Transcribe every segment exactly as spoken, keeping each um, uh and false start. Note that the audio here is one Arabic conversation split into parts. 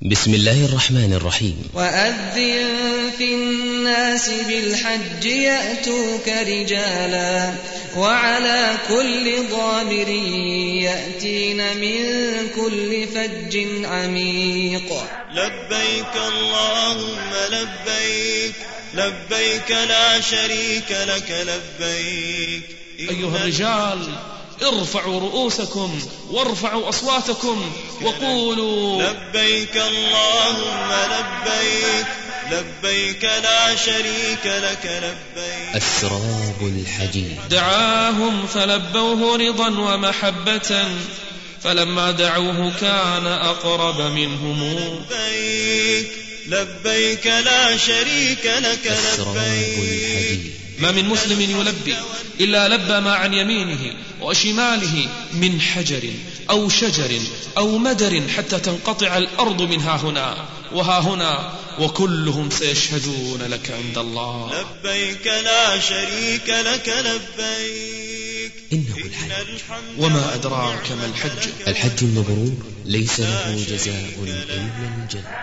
بسم الله الرحمن الرحيم. وأذن في الناس بالحج يأتوك رجالا وعلى كل ضامر يأتين من كل فج عميق. لبيك اللهم لبيك لبيك لا شريك لك لبيك. أيها الرجال ارفعوا رؤوسكم وارفعوا أصواتكم وقولوا لبيك اللهم لبيك لبيك لا شريك لك لبيك. السراب الحجيج. دعاهم فلبوه رضا ومحبة فلما دعوه كان أقرب منهم. لبيك لبيك لا شريك لك السراب الحجيج. ما من مسلم يلبي إلا لبى ما عن يمينه وشماله من حجر أو شجر أو مدر حتى تنقطع الأرض من ها هنا وها هنا وكلهم سيشهدون لك عند الله. لبيك لا شريك لك لبيك إنه الحج. وما أدراك ما الحج؟ الحج المبرور ليس له جزاء إلا الجنة.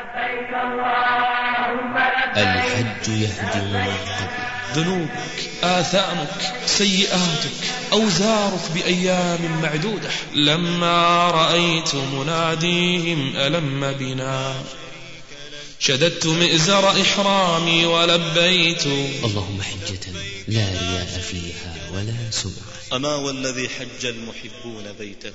الحج يهدم من قبل ذنوبك، آثامك، سيئاتك، أوزارك بأيام معدودة. لما رأيت مناديهم ألم بنا شددت مئزر إحرامي ولبيت. اللهم حجة لا رياء فيها ولا سمعة. أما والذي حج المحبون بيته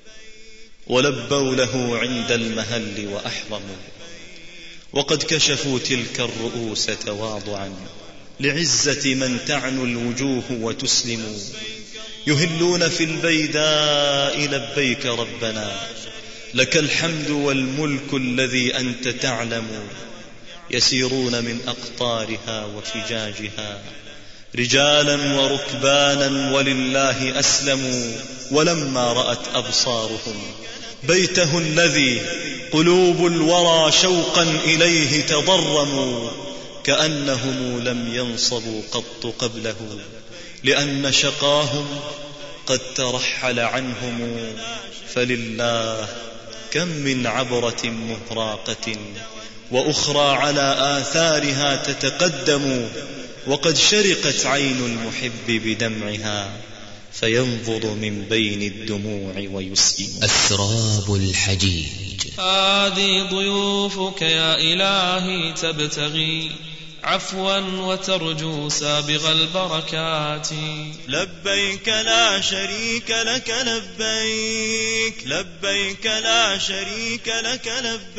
ولبوا له عند المهل وأحرموا وقد كشفوا تلك الرؤوس تواضعا لعزة من تعنو الوجوه وتسلم. يهلون في البيداء لبيك ربنا لك الحمد والملك الذي أنت تعلم. يسيرون من أقطارها وفجاجها رجالا وركبانا ولله أسلموا. ولما رأت أبصارهم بيته الذي قلوب الورى شوقا إليه تضرموا كأنهم لم ينصبوا قط قبله لأن شقاهم قد ترحل عنهم. فلله كم من عبرة مهراقة وأخرى على آثارها تتقدم وقد شرقت عين المحب بدمعها فينظر من بين الدموع ويسلم. السراب الحجيج. هذه ضيوفك يا إلهي تبتغي عفوا وترجو سابغ البركات. لبيك لا شريك لك لبيك لبيك لا شريك لك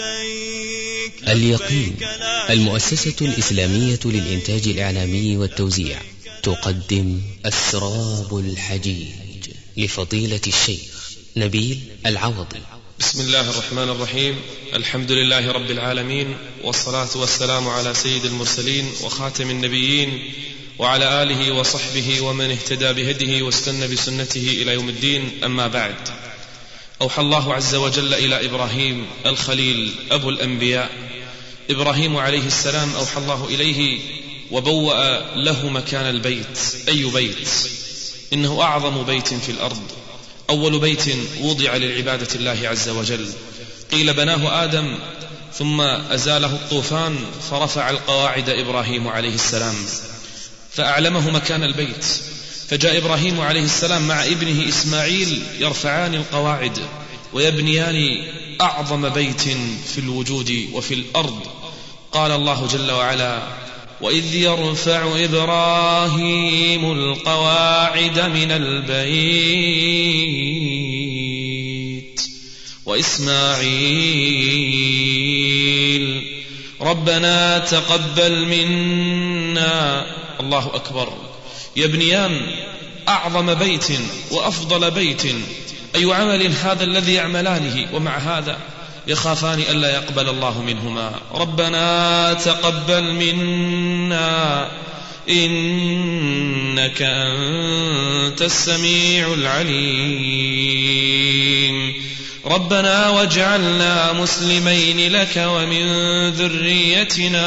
لبيك. اليقين المؤسسة الإسلامية للإنتاج الإعلامي والتوزيع تقدم السراب الحجيج لفضيلة الشيخ نبيل العوضي. بسم الله الرحمن الرحيم. الحمد لله رب العالمين والصلاة والسلام على سيد المرسلين وخاتم النبيين وعلى آله وصحبه ومن اهتدى بهديه واستنى بسنته إلى يوم الدين. أما بعد، أوحى الله عز وجل إلى إبراهيم الخليل أبو الأنبياء إبراهيم عليه السلام، أوحى الله إليه وبوأ له مكان البيت. أي بيت؟ إنه أعظم بيت في الأرض، أول بيت وضع للعبادة الله عز وجل. قيل بناه آدم ثم أزاله الطوفان فرفع القواعد إبراهيم عليه السلام فأعلمه مكان البيت. فجاء إبراهيم عليه السلام مع ابنه إسماعيل يرفعان القواعد ويبنيان أعظم بيت في الوجود وفي الأرض. قال الله جل وعلا: وإذ يرفع إبراهيم القواعد من البيت وإسماعيل ربنا تقبل منا. الله أكبر. يبنيان أعظم بيت وأفضل بيت. أي عمل هذا الذي يعملانه ومع هذا يخافان ألا يقبل الله منهما. ربنا تقبل منا إنك أنت السميع العليم. ربنا واجعلنا مسلمين لك ومن ذريتنا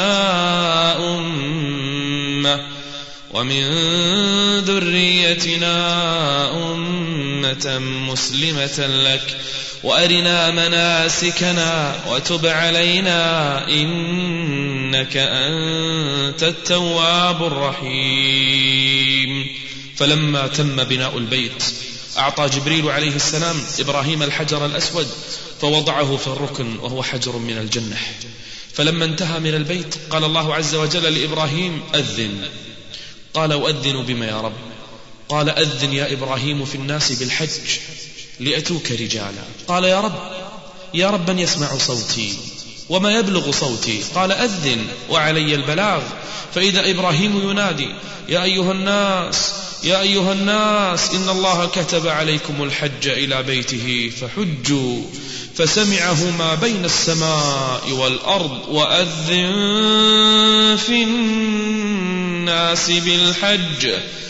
أمة ومن ذريتنا أمة مسلمة لك وأرنا مناسكنا وتب علينا إنك أنت التواب الرحيم. فلما تم بناء البيت أعطى جبريل عليه السلام إبراهيم الحجر الأسود فوضعه في الركن وهو حجر من الجنة. فلما انتهى من البيت قال الله عز وجل لإبراهيم أذن. قال أؤذن بما يا رب؟ قال أذن يا إبراهيم في الناس بالحج لأتوك رجالا. قال يا رب يا رب من يسمع صوتي وما يبلغ صوتي؟ قال أذن وعلي البلاغ. فإذا إبراهيم ينادي يا أيها الناس يا أيها الناس إن الله كتب عليكم الحج إلى بيته فحجوا. فسمعه ما بين السماء والأرض وأذن في الناس بالحج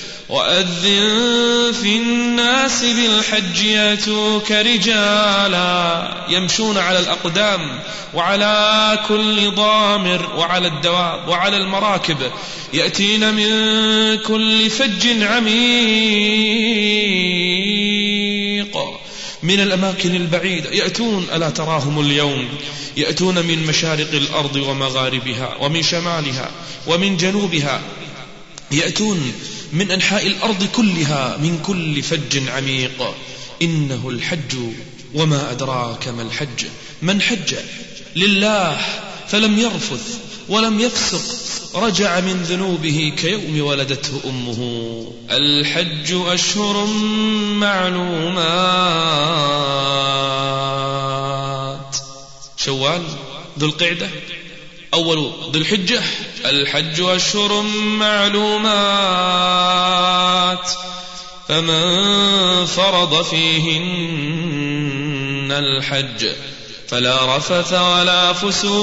وأذن في الناس بالحج يأتوك رجالا يمشون على الأقدام وعلى كل ضامر وعلى الدواب وعلى المراكب يأتين من كل فج عميق من الأماكن البعيدة يأتون ألا تراهم اليوم يأتون من مشارق الأرض ومغاربها ومن شمالها ومن جنوبها يأتون من أنحاء الأرض كلها من كل فج عميق. إنه الحج وما أدراك ما الحج. من حج لله فلم يرفث ولم يفسق رجع من ذنوبه كيوم ولدته أمه. الحج أشهر معلومات شوال ذو القعدة أول ذو الحجة. الحج أشهر معلومات فمن فرض فيهن الحج فلا رفث ولا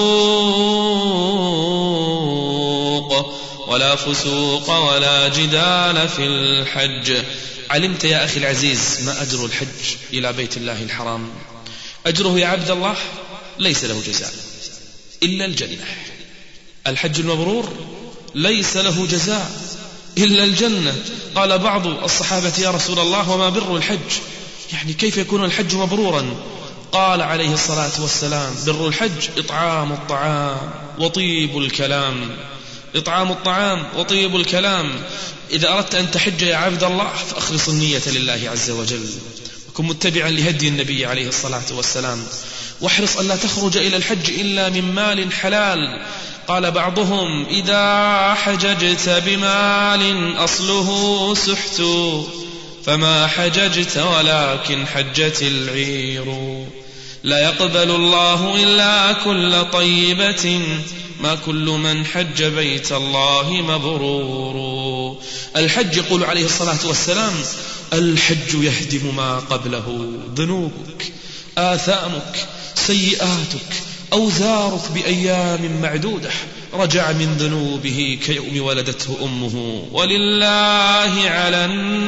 فسوق ولا فسوق ولا جدال في الحج. علمت يا أخي العزيز ما أجر الحج إلى بيت الله الحرام؟ أجره يا عبد الله ليس له جزاء إلا الجنة. الحج المبرور ليس له جزاء إلا الجنة. قال بعض الصحابة يا رسول الله وما بر الحج؟ يعني كيف يكون الحج مبرورا؟ قال عليه الصلاة والسلام بر الحج إطعام الطعام وطيب الكلام. إطعام الطعام وطيب الكلام. إذا أردت أن تحج يا عبد الله فأخلص النية لله عز وجل وكن متبعا لهدي النبي عليه الصلاة والسلام واحرص أن لا تخرج إلى الحج إلا من مال حلال. قال بعضهم إذا حججت بمال أصله سحت فما حججت ولكن حجت العير. لا يقبل الله إلا كل طيبة ما كل من حج بيت الله مبرور. الحج يقول عليه الصلاة والسلام الحج يهدم ما قبله. ذنوبك آثامك سيئاتك أوزارك بأيام معدودة رجع من ذنوبه كيوم ولدته أمه. ولله على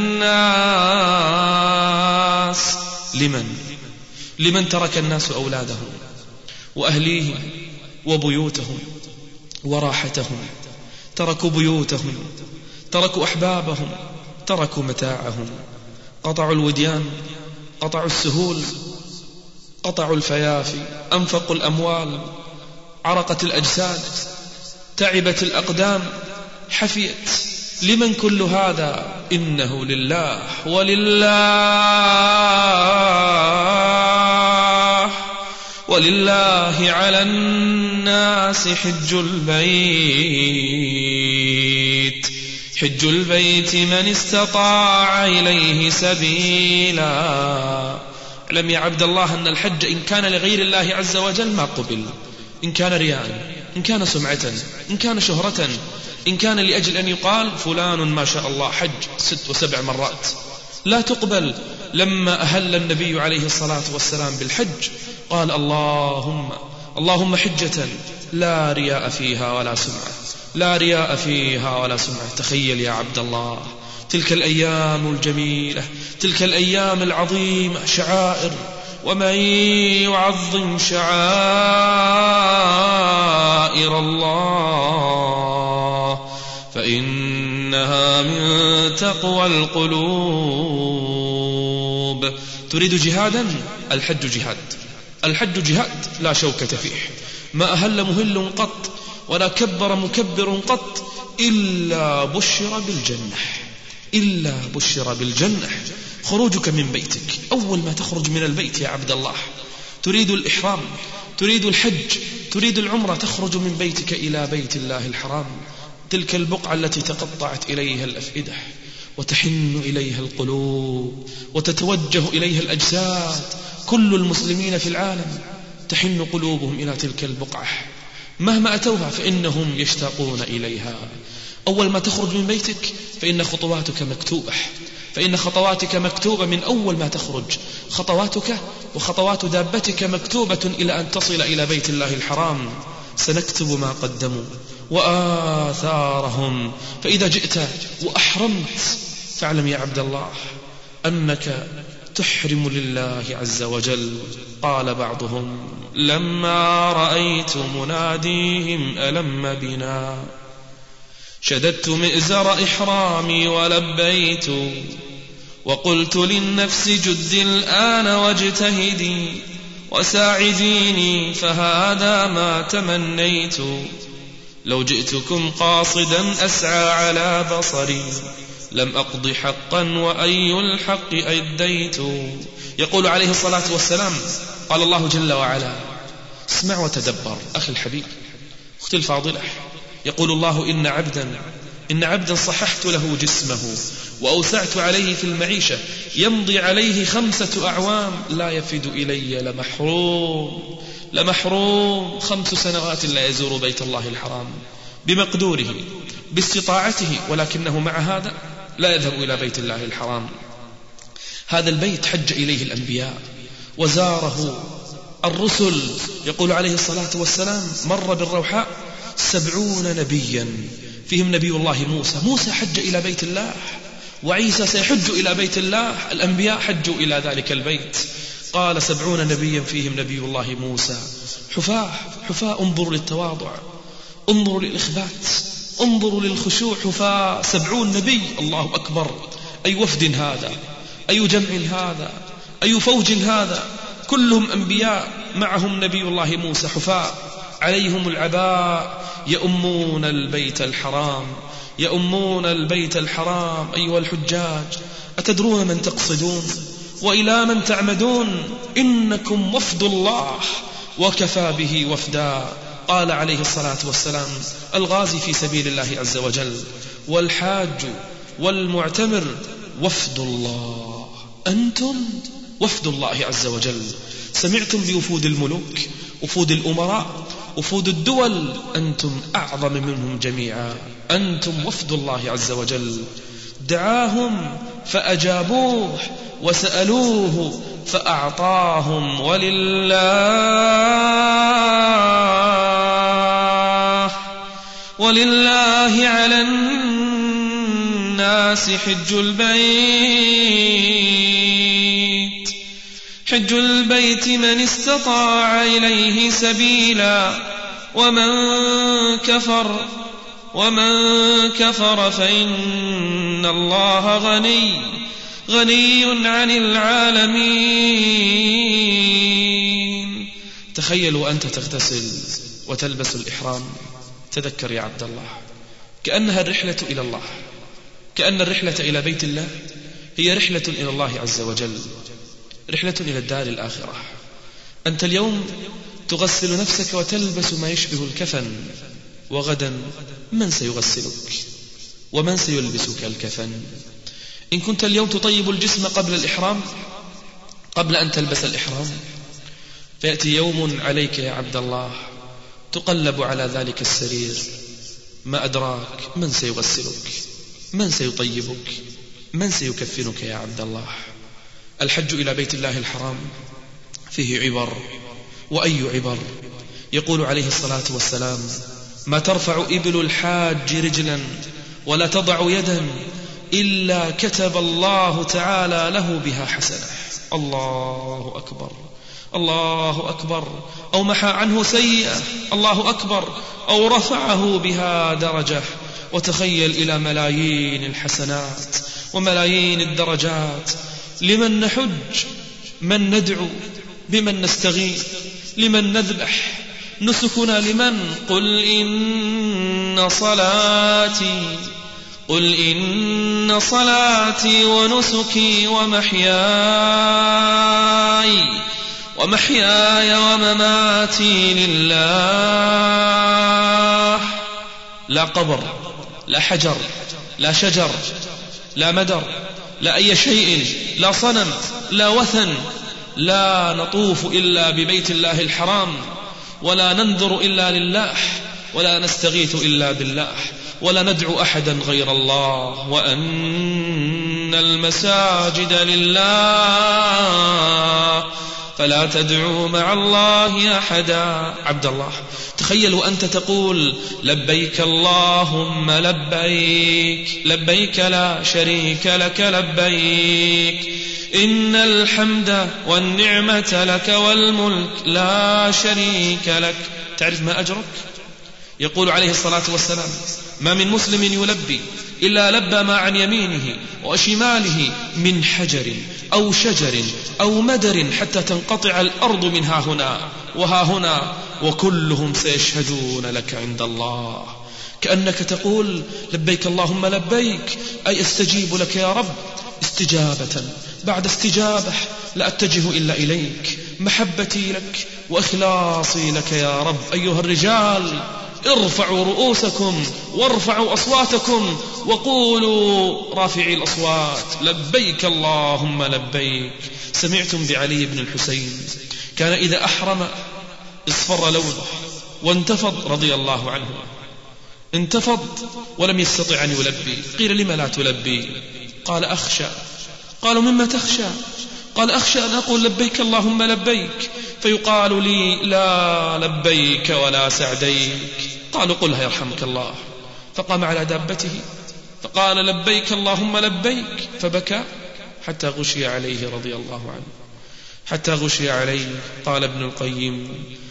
الناس لمن لمن ترك الناس أولادهم وأهليهم وبيوتهم وراحتهم. تركوا بيوتهم تركوا أحبابهم تركوا متاعهم. قطعوا الوديان قطعوا السهول قطعوا الفيافي أنفقوا الأموال عرقت الأجساد تعبت الأقدام حفيت. لمن كل هذا؟ إنه لله. ولله ولله على الناس حج البيت حج البيت من استطاع إليه سبيلا. اعلم يا عبد الله أن الحج إن كان لغير الله عز وجل ما قبل. إن كان رياء إن كان سمعة إن كان شهرة إن كان لأجل أن يقال فلان ما شاء الله حج ست وسبع مرات لا تقبل. لما أهل النبي عليه الصلاة والسلام بالحج قال اللهم اللهم حجة لا رياء فيها ولا سمعة لا رياء فيها ولا سمعة. تخيل يا عبد الله تلك الأيام الجميلة تلك الأيام العظيمة شعائر. ومن يعظم شعائر الله فإنها من تقوى القلوب. تريد جهادا؟ الحج جهاد، الحج جهاد لا شوكة فيه. ما أهل مهل قط ولا كبر مكبر قط إلا بشر بالجنة، إلا بشر بالجنة. خروجك من بيتك، أول ما تخرج من البيت يا عبد الله تريد الإحرام، تريد الحج، تريد العمرة، تخرج من بيتك إلى بيت الله الحرام، تلك البقعة التي تقطعت إليها الأفئدة وتحن إليها القلوب وتتوجه إليها الأجساد. كل المسلمين في العالم تحن قلوبهم إلى تلك البقعة، مهما أتوها فإنهم يشتاقون إليها. أول ما تخرج من بيتك فإن خطواتك مكتوبة، فإن خطواتك مكتوبة من أول ما تخرج، خطواتك وخطوات دابتك مكتوبة إلى أن تصل إلى بيت الله الحرام. سنكتب ما قدموا وآثارهم. فإذا جئت وأحرمت فاعلم يا عبد الله أنك تحرم لله عز وجل. قال بعضهم لما رأيت مناديهم ألم بنا شددت مئزر إحرامي ولبيت وقلت للنفس جد الآن واجتهدي وساعديني فهذا ما تمنيت. لو جئتكم قاصدا أسعى على بصري لم أقض حقا وأي الحق أديت. يقول عليه الصلاة والسلام قال الله جل وعلا اسمع وتدبر أخي الحبيب أختي الفاضلة. يقول الله إن عبدا إن عبدا صححت له جسمه وأوسعت عليه في المعيشة يمضي عليه خمسة أعوام لا يفد إلي لمحروم لمحروم خمس سنوات لا يزور بيت الله الحرام بمقدوره باستطاعته، ولكنه مع هذا لا يذهب إلى بيت الله الحرام. هذا البيت حج إليه الأنبياء وزاره الرسل. يقول عليه الصلاة والسلام مر بالروحاء سبعون نبيا فيهم نبي الله موسى. موسى حج إلى بيت الله، وعيسى سيحج إلى بيت الله، الأنبياء حجوا إلى ذلك البيت. قال سبعون نبيا فيهم نبي الله موسى. حفاة حفاة انظروا للتواضع، انظروا للإخبات، انظروا للخشوع. حفاة سبعون نبي، الله أكبر. أي وفد هذا، أي جمع هذا، أي فوج هذا، كلهم أنبياء معهم نبي الله موسى. حفاة عليهم العباء يؤمون البيت الحرام، يؤمون البيت الحرام. أيها الحجاج أتدرون من تقصدون وإلى من تعمدون؟ إنكم وفد الله وكفى به وفدا. قال عليه الصلاة والسلام الغازي في سبيل الله عز وجل والحاج والمعتمر وفد الله. أنتم وفد الله عز وجل. سمعتم بوفود الملوك، وفود الأمراء، وفود الدول، أنتم أعظم منهم جميعا. أنتم وفد الله عز وجل. دعاهم فأجابوه وسألوه فأعطاهم. ولله ولله على الناس حج البيت حج البيت من استطاع إليه سبيلا ومن كفر ومن كفر فإن الله غني غني عن العالمين. تخيل وأنت تغتسل وتلبس الإحرام، تذكر يا عبد الله كأنها الرحلة إلى الله، كأن الرحلة إلى بيت الله هي رحلة إلى الله عز وجل، رحلة إلى الدار الآخرة. أنت اليوم تغسل نفسك وتلبس ما يشبه الكفن، وغدا من سيغسلك ومن سيلبسك الكفن؟ إن كنت اليوم تطيب الجسم قبل الإحرام، قبل أن تلبس الإحرام، فيأتي يوم عليك يا عبد الله تقلب على ذلك السرير، ما أدراك من سيغسلك، من سيطيبك، من سيكفنك يا عبد الله. الحج إلى بيت الله الحرام فيه عبر، وأي عبر. يقول عليه الصلاة والسلام ما ترفع إبل الحاج رجلا ولا تضع يدا إلا كتب الله تعالى له بها حسنة. الله أكبر، الله أكبر. أو محى عنه سيئة، الله أكبر. أو رفعه بها درجة. وتخيل إلى ملايين الحسنات وملايين الدرجات لمن نحج من ندعو؟ بمن نستغيث؟ لمن نذبح؟ نسكنا لمن؟ قل إن صلاتي قل إن صلاتي ونسكي ومحياي ومحياي ومماتي لله. لا قبر، لا حجر، لا شجر، لا مدر، لا أي شيء، لا صنم، لا وثن. لا نطوف إلا ببيت الله الحرام، ولا ننذر إلا لله، ولا نستغيث إلا بالله، ولا ندعو أحدا غير الله. وأن المساجد لله فلا تدعوا مع الله أحدا. عبد الله، تخيل وأنت تقول لبيك اللهم لبيك لبيك لا شريك لك لبيك إن الحمد والنعمة لك والملك لا شريك لك. تعرف ما أجرك؟ يقول عليه الصلاة والسلام: ما من مسلم يلبي إلا لبى ما عن يمينه وشماله من حجر أو شجر أو مدر حتى تنقطع الأرض من ها هنا وها هنا، وكلهم سيشهدون لك عند الله. كأنك تقول لبيك اللهم لبيك، أي استجيب لك يا رب استجابة بعد استجابة، لا أتجه إلا إليك، محبتي لك وإخلاصي لك يا رب. أيها الرجال، ارفعوا رؤوسكم وارفعوا أصواتكم وقولوا رافعي الأصوات لبيك اللهم لبيك. سمعتم بعلي بن الحسين كان إذا أحرم اصفر لونه وانتفض رضي الله عنه، انتفض ولم يستطع أن يلبي. قيل: لما لا تلبي؟ قال: أخشى. قالوا: مما تخشى؟ قال: أخشى أن أقول لبيك اللهم لبيك فيقال لي لا لبيك ولا سعديك. قالوا: قلها يرحمك الله. فقام على دابته فقال: لبيك اللهم لبيك، فبكى حتى غشي عليه رضي الله عنه، حتى غشي عليه. قال ابن القيم: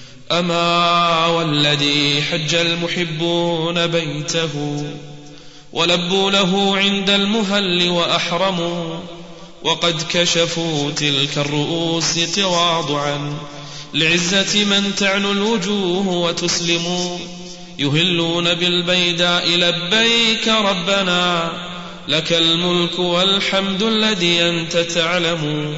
أما والذي حج المحبون بيته ولبوا له عند المهل وأحرموا، وقد كشفوا تلك الرؤوس تواضعا لعزة من تعنو الوجوه وتسلموا، يهلون بالبيداء لبيك ربنا لك الملك والحمد الذي أنت تعلم.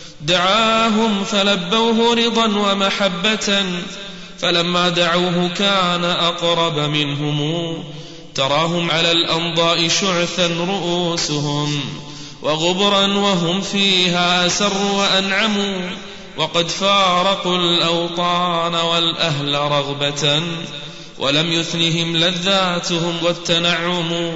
دعاهم فلبوه رضا ومحبة، فلما دعوه كان أقرب منهم. تراهم على الأنضاء شعثا رؤوسهم وغبرا وهم فيها أسر وأنعموا، وقد فارقوا الأوطان والأهل رغبة، ولم يثنهم لذاتهم والتنعم.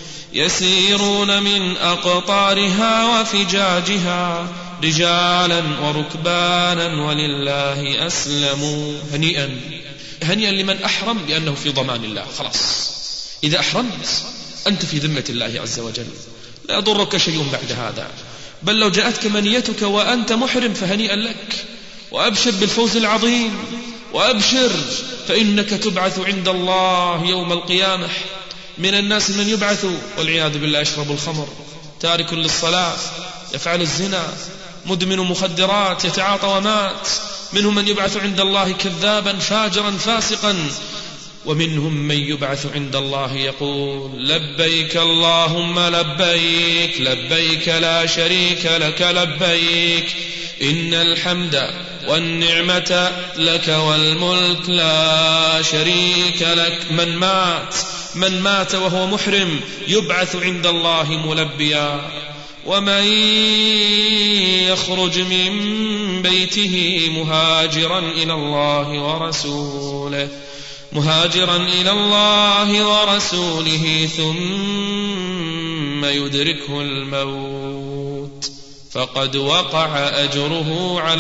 يسيرون من أقطارها وفجاجها رجالا وركبانا ولله أسلموا. هنيئا هنيئا لمن أحرم بأنه في ضمان الله. خلاص، إذا أحرمت أنت في ذمة الله عز وجل، لا يضرك شيء بعد هذا، بل لو جاءتك منيتك وأنت محرم فهنيئا لك، وأبشر بالفوز العظيم، وأبشر فإنك تبعث عند الله يوم القيامة. من الناس من يبعث والعياذ بالله يشرب الخمر، تارك للصلاة، يفعل الزنا، مدمن مخدرات، يتعاطى ومات. منهم من يبعث عند الله كذابا فاجرا فاسقا، ومنهم من يبعث عند الله يقول لبيك اللهم لبيك لبيك لا شريك لك لبيك إن الحمد والنعمة لك والملك لا شريك لك. من مات من مات وهو محرم يبعث عند الله ملبيا. ومن يخرج من بيته مهاجرا إلى الله ورسوله مهاجرا إلى الله ورسوله ثم يدركه الموت فقد وقع أجره على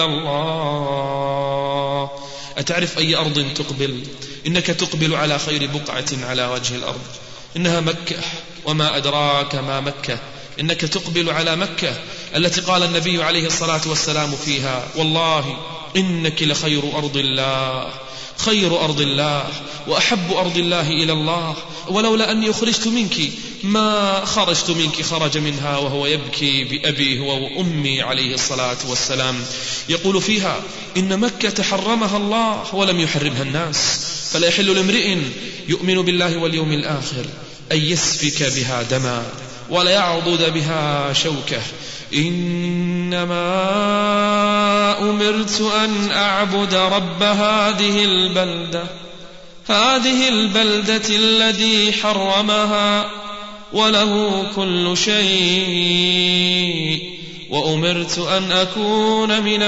الله. أتعرف أي أرض تقبل؟ إنك تقبل على خير بقعة على وجه الأرض، إنها مكة، وما أدراك ما مكة. إنك تقبل على مكة التي قال النبي عليه الصلاة والسلام فيها والله إنك لخير أرض الله خير أرض الله وأحب أرض الله إلى الله، ولولا أني أخرجت منك ما خرجت منك. خرج منها وهو يبكي بأبيه وأمي عليه الصلاة والسلام، يقول فيها إن مكة حرمها الله ولم يحرمها الناس، فلا يحل لامرئ يؤمن بالله واليوم الآخر أن يسفك بها دما ولا يعضد بها شوكة. إنما أمرت أن أعبد رب هذه البلدة هذه البلدة الذي حرمها وله كل شيء، وأمرت أن أكون من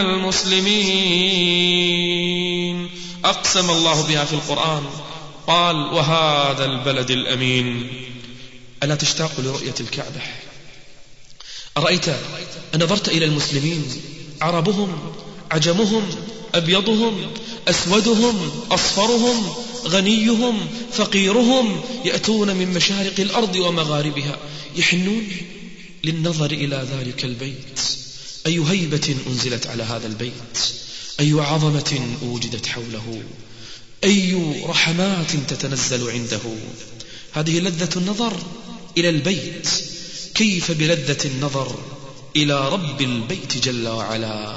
المسلمين. أقسم الله بها في القرآن، قال وهذا البلد الأمين. ألا تشتاق لرؤية الكعبة؟ أرأيت أن نظرت إلى المسلمين، عربهم عجمهم أبيضهم أسودهم أصفرهم غنيهم فقيرهم، يأتون من مشارق الأرض ومغاربها، يحنون للنظر إلى ذلك البيت. أي هيبة أنزلت على هذا البيت، أي عظمة أوجدت حوله، أي رحمات تتنزل عنده. هذه لذة النظر إلى البيت، كيف بلذة النظر إلى رب البيت جل وعلا.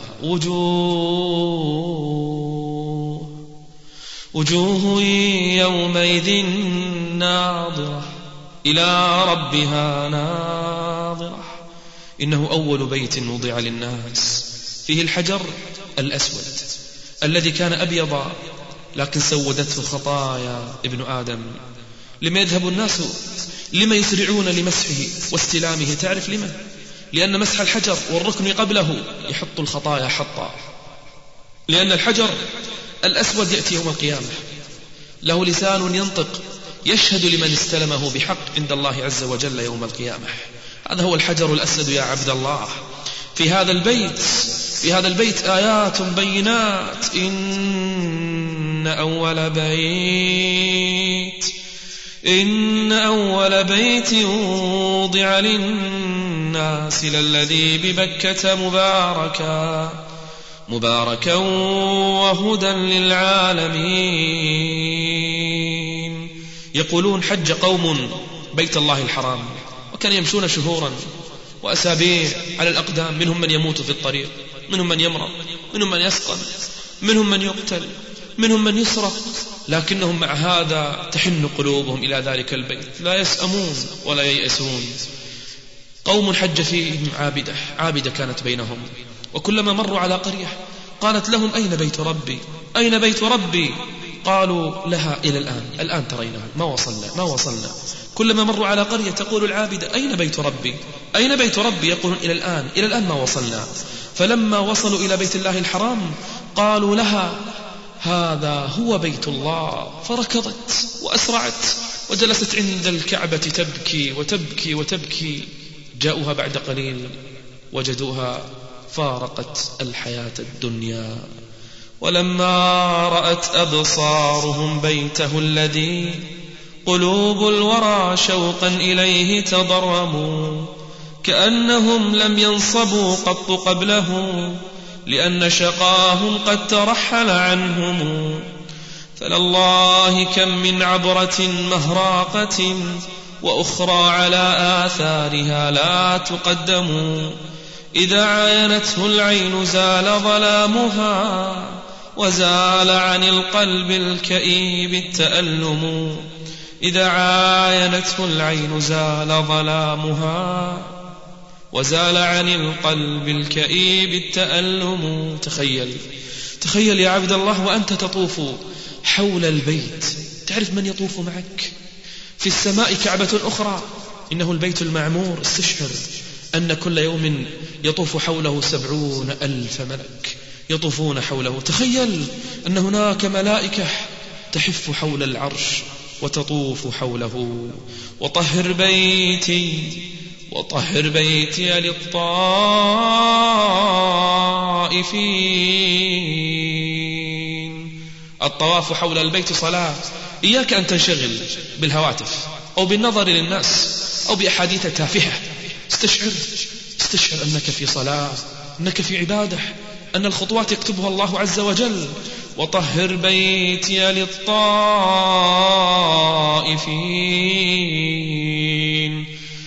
وجوه وجوه يومئذ ناظرة إلى ربها ناظرة. إنه أول بيت وضع للناس، فيه الحجر الأسود الذي كان أبيضا لكن سودته خطايا ابن آدم. لما يذهب الناس، لما يسرعون لمسحه واستلامه؟ تعرف لما؟ لأن مسح الحجر والركن قبله يحط الخطايا حطا، لأن الحجر الأسود يأتي يوم القيامة له لسان ينطق يشهد لمن استلمه بحق عند الله عز وجل يوم القيامة. هذا هو الحجر الأسود يا عبد الله. في هذا البيت في هذا البيت آيات بينات. إن أول بيت إن أول بيت وضع للناس للذي ببكة مباركا مباركا وهدى للعالمين. يقولون حج قوم بيت الله الحرام وكان يمشون شهورا وأسابيع على الأقدام، منهم من يموت في الطريق، منهم من يمرض، منهم من يسقط، منهم من يقتل، منهم من يسرق، لكنهم مع هذا تحن قلوبهم إلى ذلك البيت، لا يسأمون ولا ييأسون. قوم حج فيهم عابدة عابدة كانت بينهم، وكلما مروا على قرية قالت لهم أين بيت ربي أين بيت ربي؟ قالوا لها إلى الآن الآن ترينه ما وصلنا ما وصلنا. كلما مروا على قرية تقول العابدة أين بيت ربي أين بيت ربي؟ يقولون إلى الآن إلى الآن ما وصلنا. فلما وصلوا إلى بيت الله الحرام قالوا لها هذا هو بيت الله، فركضت وأسرعت وجلست عند الكعبة تبكي وتبكي وتبكي. جاءوها بعد قليل وجدوها فارقت الحياة الدنيا. ولما رأت أبصارهم بيته الذي قلوب الورى شوقا إليه تضرموا، كأنهم لم ينصبوا قط قبله، لأن شقاهم قد ترحل عنهم. فلله كم من عبرة مهراقة وأخرى على آثارها لا تقدم، إذا عاينته العين زال ظلامها وزال عن القلب الكئيب التألم. إذا عاينته العين زال ظلامها وزال عن القلب الكئيب التألم. تخيل تخيل يا عبد الله وأنت تطوف حول البيت، تعرف من يطوف معك؟ في السماء كعبة أخرى إنه البيت المعمور. استشعر أن كل يوم يطوف حوله سبعون ألف ملك يطوفون حوله. تخيل أن هناك ملائكة تحف حول العرش وتطوف حوله. وطهر بيتي وطهر بيتي للطائفين. الطواف حول البيت صلاة. إياك أن تنشغل بالهواتف أو بالنظر للناس أو بأحاديث تافهة. استشعر استشعر أنك في صلاة، أنك في عبادة، أن الخطوات يكتبها الله عز وجل. وطهر بيتي للطائفين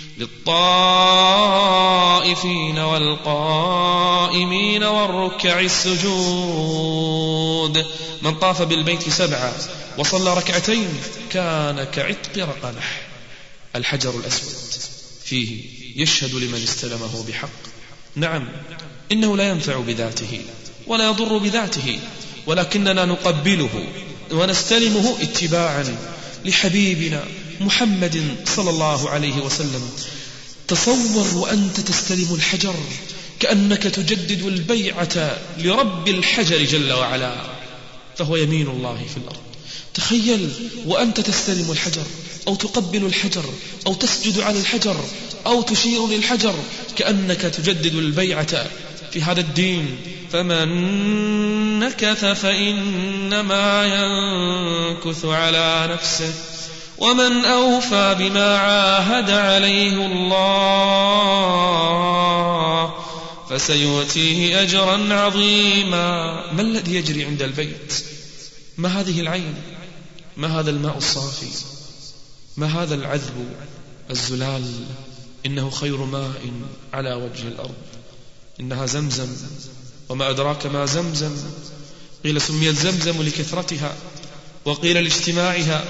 للطائفين والقائمين والركع السجود. من طاف بالبيت سبعة وصلى ركعتين كان كعتق رقبه. الحجر الأسود فيه يشهد لمن استلمه بحق. نعم، إنه لا ينفع بذاته ولا يضر بذاته، ولكننا نقبله ونستلمه اتباعا لحبيبنا محمد صلى الله عليه وسلم. تصور وأنت تستلم الحجر كأنك تجدد البيعة لرب الحجر جل وعلا، فهو يمين الله في الأرض. تخيل وأنت تستلم الحجر أو تقبل الحجر أو تسجد على الحجر أو تشير للحجر كأنك تجدد البيعة في هذا الدين. فمن نكث فإنما ينكث على نفسه ومن أوفى بما عاهد عليه الله فسيؤتيه أجرا عظيما. ما الذي يجري عند البيت؟ ما هذه العين؟ ما هذا الماء الصافي؟ ما هذا العذب الزلال؟ إنه خير ماء على وجه الأرض، إنها زمزم، وما أدراك ما زمزم. قيل سميت زمزم لكثرتها وقيل لاجتماعها.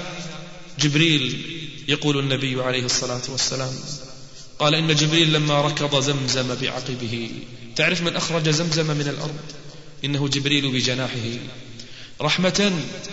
جبريل يقول النبي عليه الصلاة والسلام قال إن جبريل لما ركض زمزم بعقبه. تعرف من أخرج زمزم من الأرض؟ إنه جبريل بجناحه رحمة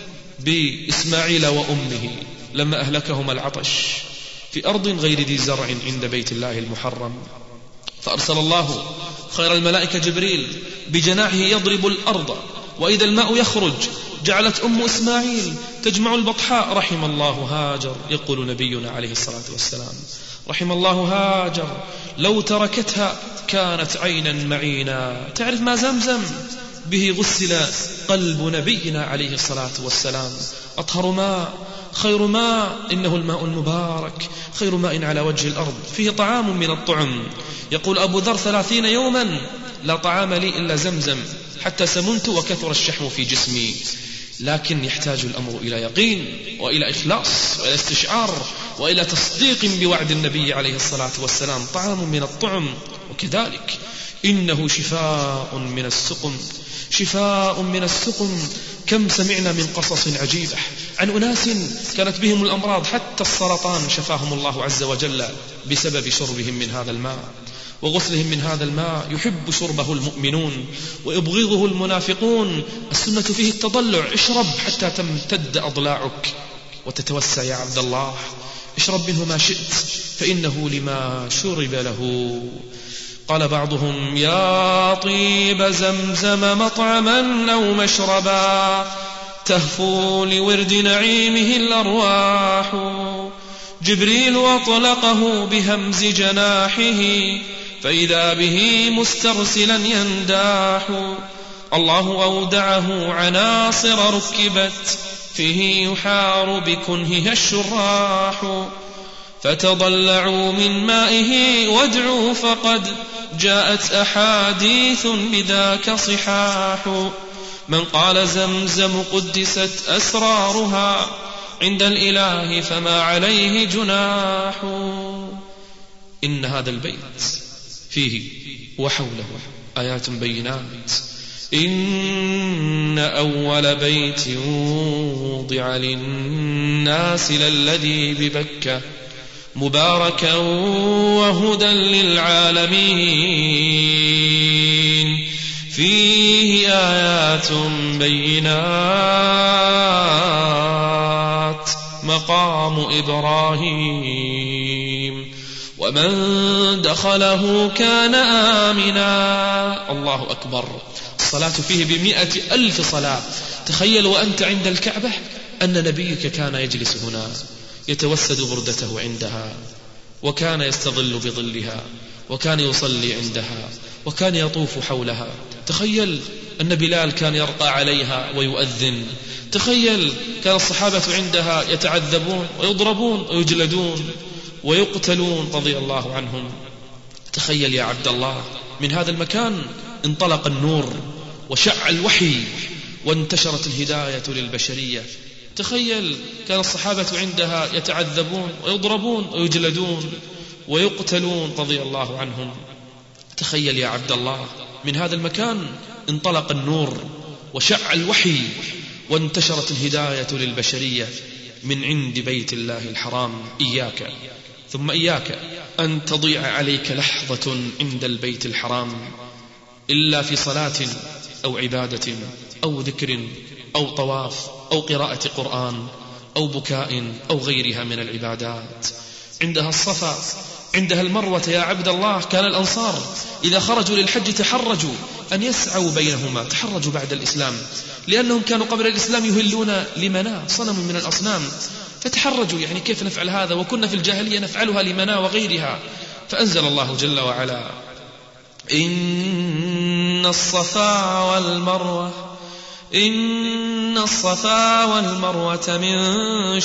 بإسماعيل وأمه لما أهلكهما العطش في أرض غير ذي زرع عند بيت الله المحرم، فأرسل الله خير الملائكة جبريل بجناحه يضرب الأرض، وإذا الماء يخرج جعلت أم إسماعيل تجمع البطحاء. رحم الله هاجر، يقول نبينا عليه الصلاة والسلام رحم الله هاجر لو تركتها كانت عينا معينا. تعرف ما زمزم؟ به غسل قلب نبينا عليه الصلاة والسلام. أطهر ماء، خير ماء، إنه الماء المبارك، خير ماء على وجه الأرض، فيه طعام من الطعم. يقول أبو ذر ثلاثين يوما لا طعام لي إلا زمزم حتى سمنت وكثر الشحم في جسمي. لكن يحتاج الأمر إلى يقين وإلى إخلاص وإلى استشعار وإلى تصديق بوعد النبي عليه الصلاة والسلام. طعام من الطعم، وكذلك إنه شفاء من السقم، شفاء من السقم. كم سمعنا من قصص عجيبة عن أناس كانت بهم الأمراض، حتى السرطان شفاهم الله عز وجل بسبب شربهم من هذا الماء وغسلهم من هذا الماء. يحب شربه المؤمنون ويبغضه المنافقون. السنة فيه التضلع. اشرب حتى تمتد أضلاعك وتتوسع يا عبد الله. اشرب منه ما شئت فإنه لما شرب له. قال بعضهم يا طيب زمزم مطعما أو مشربا تهفو لورد نعيمه الأرواح. جبريل أطلقه بهمز جناحه فإذا به مسترسلا ينداح. الله أودعه عناصر ركبت فيه يحار بكنهها الشراح. فتضلعوا من مائه وادعوا فقد جاءت أحاديث بذاك صحاح. من قال زمزم قدست أسرارها عند الإله فما عليه جناح. إن هذا البيت فيه وحوله آيات بينات. إن أول بيت وضع للناس للذي ببكة مباركا وهدى للعالمين فيه آيات بينات مقام إبراهيم ومن دخله كان آمنا. الله أكبر. الصلاة فيه بمئة ألف صلاة. تخيل وأنت عند الكعبة أن نبيك كان يجلس هنا يتوسد بردته عندها، وكان يستظل بظلها، وكان يصلي عندها، وكان يطوف حولها. تخيل أن بلال كان يرقى عليها ويؤذن. تخيل كان الصحابة عندها يتعذبون ويضربون ويجلدون ويقتلون رضي الله عنهم. تخيل يا عبد الله من هذا المكان انطلق النور وشع الوحي وانتشرت الهداية للبشرية. تخيل كان الصحابة عندها يتعذبون ويضربون ويجلدون ويقتلون رضي الله عنهم. تخيل يا عبد الله من هذا المكان انطلق النور وشع الوحي وانتشرت الهداية للبشرية من عند بيت الله الحرام. إياك ثم إياك أن تضيع عليك لحظة عند البيت الحرام إلا في صلاة أو عبادة أو ذكر أو طواف أو قراءة قرآن أو بكاء أو غيرها من العبادات. عندها الصفا عندها المروة يا عبد الله. كان الأنصار إذا خرجوا للحج تحرجوا أن يسعوا بينهما، تحرجوا بعد الإسلام لأنهم كانوا قبل الإسلام يهلون لمنى صنم من الأصنام، فتحرجوا يعني كيف نفعل هذا وكنا في الجاهلية نفعلها لمنى وغيرها. فأنزل الله جل وعلا إن الصفا والمروة إن الصفا والمروة من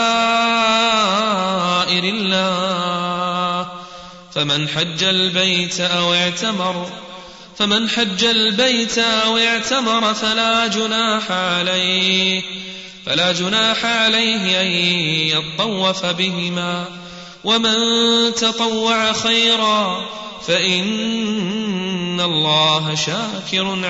شعائر الله فمن حج البيت أو اعتمر فمن حج البيت أو اعتمر فلا جناح عليه فلا جناح عليه أن يطوف بهما ومن تطوع خيرا فإن الله شاكر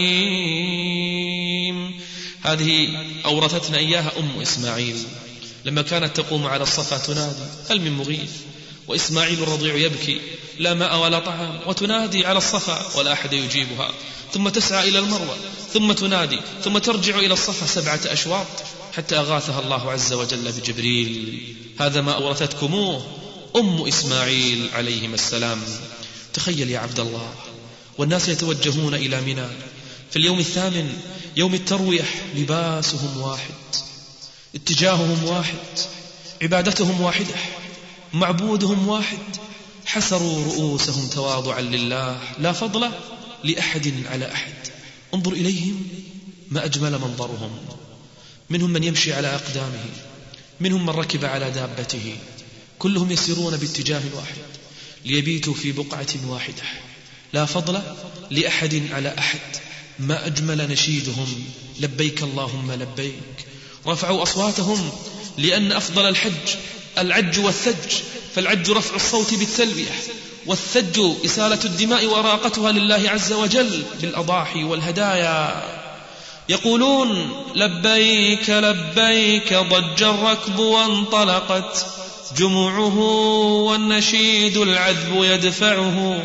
عليم. هذه أورثتنا إياها أم إسماعيل لما كانت تقوم على الصفا تنادي هل من مغيث، وإسماعيل الرضيع يبكي لا ماء ولا طعام، وتنادي على الصفا ولا أحد يجيبها، ثم تسعى إلى المروة ثم تنادي ثم ترجع إلى الصفا سبعة أشواط حتى أغاثها الله عز وجل بجبريل. هذا ما أورثتكموه أم إسماعيل عليهم السلام. تخيل يا عبد الله والناس يتوجهون إلى منى في اليوم الثامن يوم الترويح، لباسهم واحد، اتجاههم واحد، عبادتهم واحدة، معبودهم واحد، حسروا رؤوسهم تواضعا لله، لا فضل لأحد على أحد. انظر إليهم ما أجمل منظرهم، منهم من يمشي على أقدامه، منهم من ركب على دابته، كلهم يسيرون باتجاه واحد ليبيتوا في بقعة واحدة، لا فضل لأحد على أحد. ما أجمل نشيدهم لبيك اللهم لبيك. رفعوا أصواتهم لأن أفضل الحج العج والثج، فالعج رفع الصوت بالتلبية، والثج إسالة الدماء وراقتها لله عز وجل بالأضاحي والهدايا. يقولون لبيك لبيك ضج الركب وانطلقت جموعه والنشيد العذب يدفعه،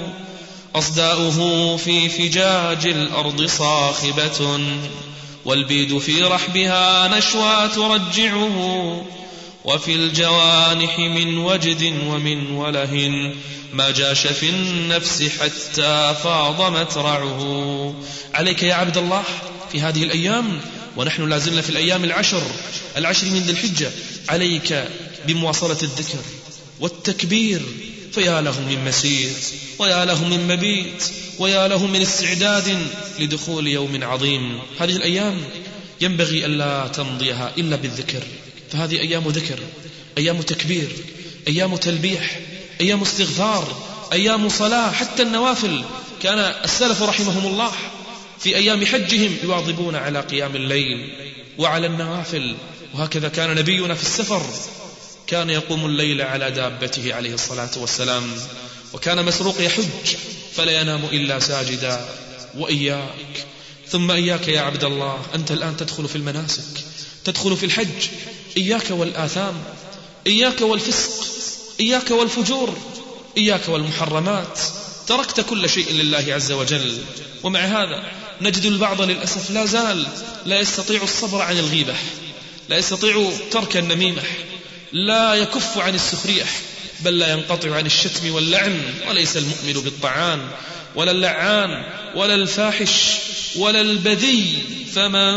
أصداؤه في فجاج الأرض صاخبة والبيد في رحبها نشوى ترجعه، وفي الجوانح من وجد ومن وله ما جاش في النفس حتى فاض مترعه. عليك يا عبد الله في هذه الأيام، ونحن لازلنا في الأيام العشر العشر من ذي الحجة، عليك بمواصلة الذكر والتكبير، فيا له من مسير ويا له من مبيت ويا له من استعداد لدخول يوم عظيم. هذه الأيام ينبغي ألا تمضيها إلا بالذكر، فهذه أيام ذكر، أيام تكبير، أيام تلبيح، أيام استغفار، أيام صلاة. حتى النوافل كان السلف رحمهم الله في أيام حجهم يواظبون على قيام الليل وعلى النوافل، وهكذا كان نبينا في السفر كان يقوم الليل على دابته عليه الصلاة والسلام. وكان مسروق يحج فلا ينام إلا ساجدا. وإياك ثم إياك يا عبد الله، أنت الآن تدخل في المناسك، تدخل في الحج، إياك والآثام، إياك والفسق، إياك والفجور، إياك والمحرمات. تركت كل شيء لله عز وجل. ومع هذا نجد البعض للأسف لا زال لا يستطيع الصبر عن الغيبة، لا يستطيع ترك النميمة، لا يكف عن السخرية، بل لا ينقطع عن الشتم واللعن. وليس المؤمن بالطعان ولا اللعان ولا الفاحش ولا البذي، فمن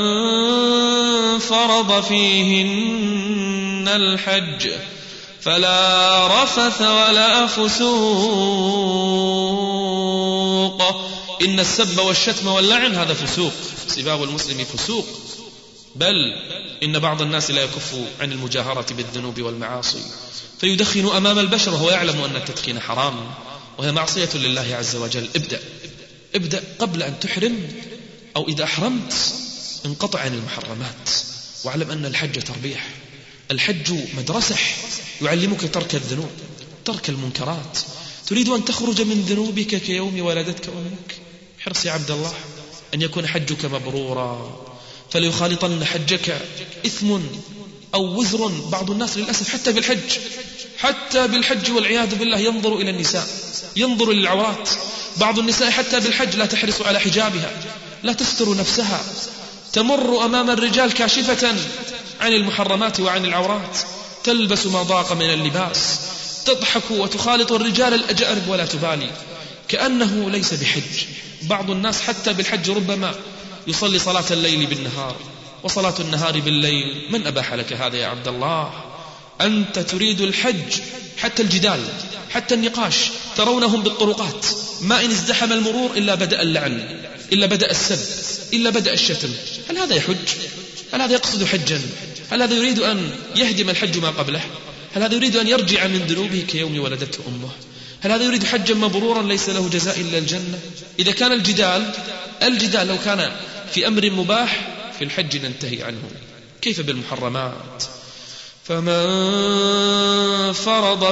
فرض فيهن الحج فلا رفث ولا فسوق. إن السب والشتم واللعن هذا فسوق، سباب المسلم فسوق، بل إن بعض الناس لا يكف عن المجاهرة بالذنوب والمعاصي، فيدخن أمام البشر وهو يعلم أن التدخين حرام وهي معصية لله عز وجل. ابدأ ابدأ قبل أن تحرم، أو إذا أحرمت انقطع عن المحرمات، واعلم أن الحج تربيح. الحج مدرسة يعلمك ترك الذنوب، ترك المنكرات. تريد أن تخرج من ذنوبك كيوم ولدتك أمك، حرص يا عبد الله أن يكون حجك مبرورا، فلا يخالطن حجك إثم أو وزر. بعض الناس للأسف حتى بالحج حتى بالحج والعياذ بالله ينظر إلى النساء، ينظر للعورات. بعض النساء حتى بالحج لا تحرص على حجابها، لا تستر نفسها، تمر أمام الرجال كاشفة عن المحرمات وعن العورات، تلبس ما ضاق من اللباس، تضحك وتخالط الرجال الأجانب ولا تبالي، كأنه ليس بحج. بعض الناس حتى بالحج ربما يصلي صلاة الليل بالنهار وصلاة النهار بالليل. من أباح لك هذا يا عبد الله؟ أنت تريد الحج، حتى الجدال حتى النقاش ترونهم بالطرقات، ما إن ازدحم المرور إلا بدأ اللعن، إلا بدأ السب، إلا بدأ الشتم. هل هذا يحج؟ هل هذا يقصد حجا؟ هل هذا يريد أن يهدم الحج ما قبله؟ هل هذا يريد أن يرجع من ذنوبه كيوم ولدته أمه؟ هل هذا يريد حجا مبرورا ليس له جزاء إلا الجنة؟ إذا كان الجدال الجدال لو كان في أمر مباح في الحج ننتهي عنه، كيف بالمحرمات؟ فمن فرض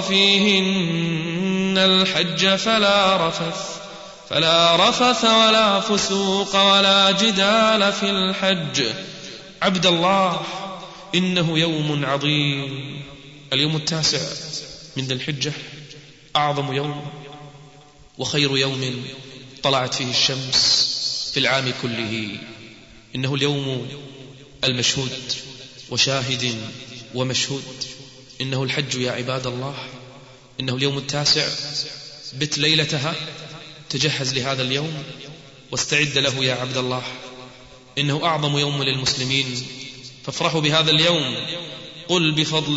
فيهن الحج فلا رفث فلا رفث ولا فسوق ولا جدال في الحج. عبد الله، إنه يوم عظيم، اليوم التاسع من ذي الحجة، أعظم يوم وخير يوم طلعت فيه الشمس في العام كله. إنه اليوم المشهود وشاهد ومشهود. إنه الحج يا عباد الله، إنه اليوم التاسع. بت ليلتها، تجهز لهذا اليوم واستعد له يا عبد الله. إنه أعظم يوم للمسلمين، فافرحوا بهذا اليوم. قل بفضل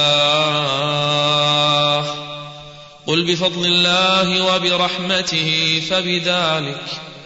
الله قل بفضل الله وبرحمته فبذلك